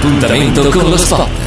Appuntamento con lo sport.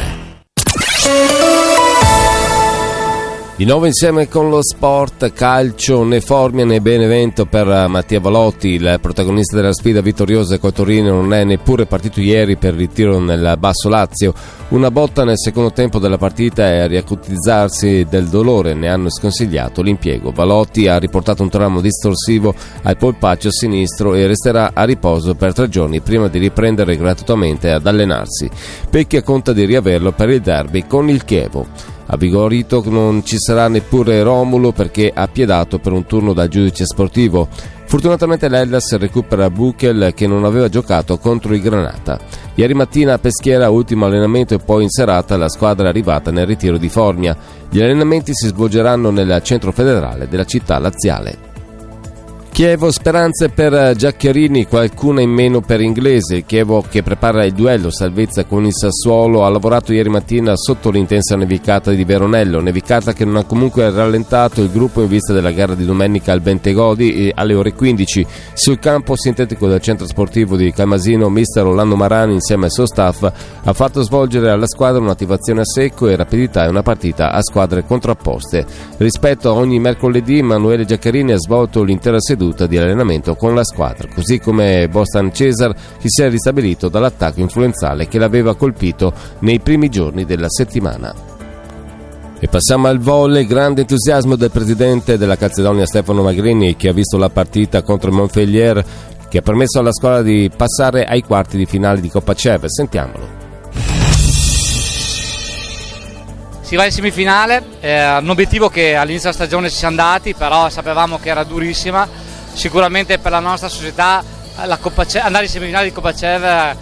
Di nuovo insieme con lo sport, calcio, né Formia né Benevento per Mattia Valotti, il protagonista della sfida vittoriosa col Torino. Non è neppure partito ieri per il ritiro nel Basso Lazio. Una botta nel secondo tempo della partita e a riacutizzarsi del dolore ne hanno sconsigliato l'impiego. Valotti ha riportato un trauma distorsivo al polpaccio sinistro e resterà a riposo per 3 giorni prima di riprendere gratuitamente ad allenarsi. Pecchia conta di riaverlo per il derby con il Chievo. A Vigorito non ci sarà neppure Romulo perché ha piedato per un turno dal giudice sportivo. Fortunatamente l'Hellas recupera Buchel che non aveva giocato contro il Granata. Ieri mattina a Peschiera ultimo allenamento e poi in serata la squadra è arrivata nel ritiro di Formia. Gli allenamenti si svolgeranno nel centro federale della città laziale. Chievo, speranze per Giaccherini, qualcuna in meno per Inglese. Chievo che prepara il duello salvezza con il Sassuolo ha lavorato ieri mattina sotto l'intensa nevicata di Veronello, nevicata che non ha comunque rallentato il gruppo in vista della gara di domenica al Bentegodi alle ore 15. Sul campo sintetico del centro sportivo di Calmasino, mister Orlando Marani insieme al suo staff ha fatto svolgere alla squadra un'attivazione a secco e rapidità e una partita a squadre contrapposte. Rispetto a ogni mercoledì Emanuele Giaccherini ha svolto l'intera seduta di allenamento con la squadra, così come Bostan Cesar che si è ristabilito dall'attacco influenzale che l'aveva colpito nei primi giorni della settimana. E passiamo al volley, grande entusiasmo del presidente della Calzedonia Stefano Magrini che ha visto la partita contro il Montpellier che ha permesso alla squadra di passare ai quarti di finale di Coppa CEV. Sentiamolo. Si va in semifinale, un obiettivo che all'inizio della stagione ci siamo dati, però sapevamo che era durissima. Sicuramente per la nostra società andare in semifinale di Coppa CEV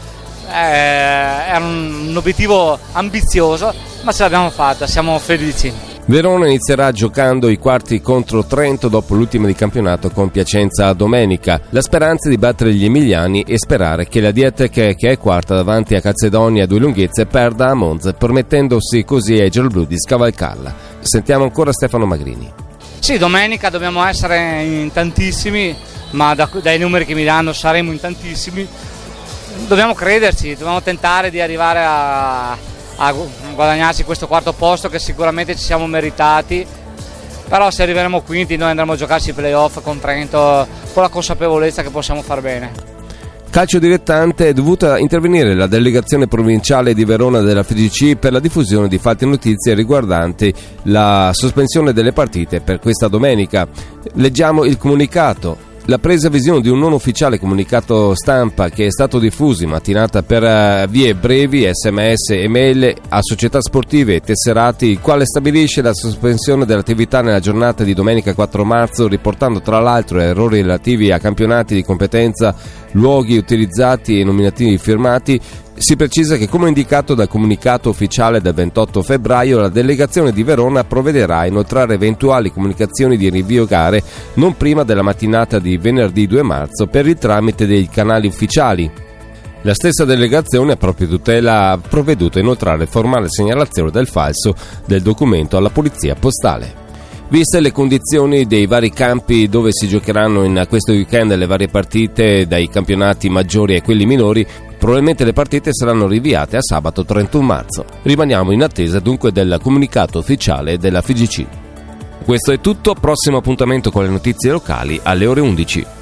è un obiettivo ambizioso, ma ce l'abbiamo fatta, siamo felici. Verona inizierà giocando i quarti contro Trento dopo l'ultima di campionato con Piacenza domenica. La speranza è di battere gli emiliani e sperare che la Dietrich, che è quarta davanti a Calzedonia a 2 lunghezze, perda a Monza, permettendosi così ai gialloblu di scavalcarla. Sentiamo ancora Stefano Magrini. Sì, domenica dobbiamo essere in tantissimi, ma dai numeri che mi danno saremo in tantissimi. Dobbiamo crederci, dobbiamo tentare di arrivare a guadagnarci questo quarto posto che sicuramente ci siamo meritati, però se arriveremo quinti noi andremo a giocarci i playoff con Trento con la consapevolezza che possiamo far bene. Calcio dilettante, è dovuta intervenire la delegazione provinciale di Verona della FIGC per la diffusione di false notizie riguardanti la sospensione delle partite per questa domenica. Leggiamo il comunicato. La presa visione di un non ufficiale comunicato stampa che è stato diffuso in mattinata per vie brevi, sms e mail a società sportive e tesserati, il quale stabilisce la sospensione dell'attività nella giornata di domenica 4 marzo, riportando tra l'altro errori relativi a campionati di competenza, luoghi utilizzati e nominativi firmati. Si precisa che, come indicato dal comunicato ufficiale del 28 febbraio, la delegazione di Verona provvederà a inoltrare eventuali comunicazioni di rinvio gare non prima della mattinata di venerdì 2 marzo per il tramite dei canali ufficiali. La stessa delegazione a propria tutela ha provveduto a inoltrare formale segnalazione del falso del documento alla polizia postale. Viste le condizioni dei vari campi dove si giocheranno in questo weekend le varie partite, dai campionati maggiori a quelli minori, probabilmente le partite saranno rinviate a sabato 31 marzo. Rimaniamo in attesa dunque del comunicato ufficiale della FIGC. Questo è tutto, prossimo appuntamento con le notizie locali alle ore 11.